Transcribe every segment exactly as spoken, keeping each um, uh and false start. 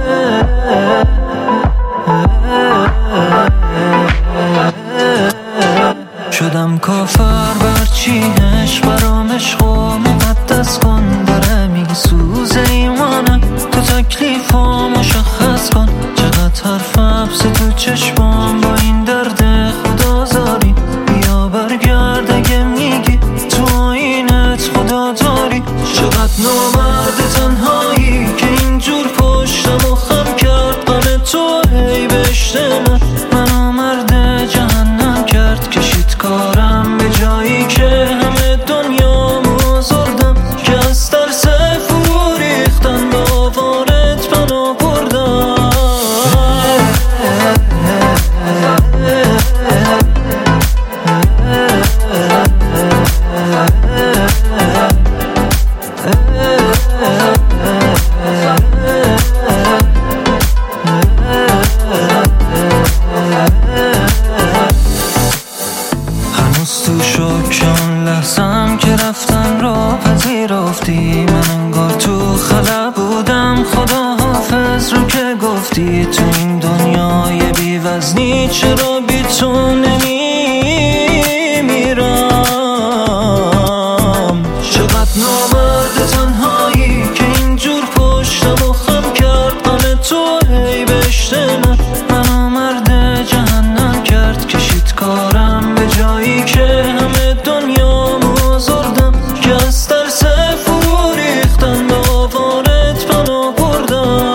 شدم کافر برچی عشق برام عشق و مقدس کن. داره میسوز ایمانم تو تکلیفا مشخص کن. چقدر حرف حبس تو چشمام با این درد خدازاری. بیا برگرد اگه میگی تو آینت خدا داری. چقدر نامرد تنهایی که اینجور پشتم و خم کرد. قل تو هی بشته من منو مرد جهنم کرد. کشید کارم به جایی که همه دنیا مزردم. که از ترس فرو ریختن با آوارت پناه بردم. هنوز تو شکم لحظم که رفتن را پذیرفتی. من انگار تو خلا بودم خدا حافظ رو که گفتی. تو این دنیای بی وزنی چرا بی تو نمیمیرم. چقدر نامرد تنهایی که اینجور پشتم و خم کرد. قل تو هی بشته من منو مرد جهنم کرد. کشید کارم به جایی که همه دنیا مزردم. که از ترس فرو ریختن به آوارت پناه بردم.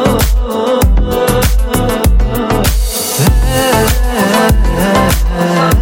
شدم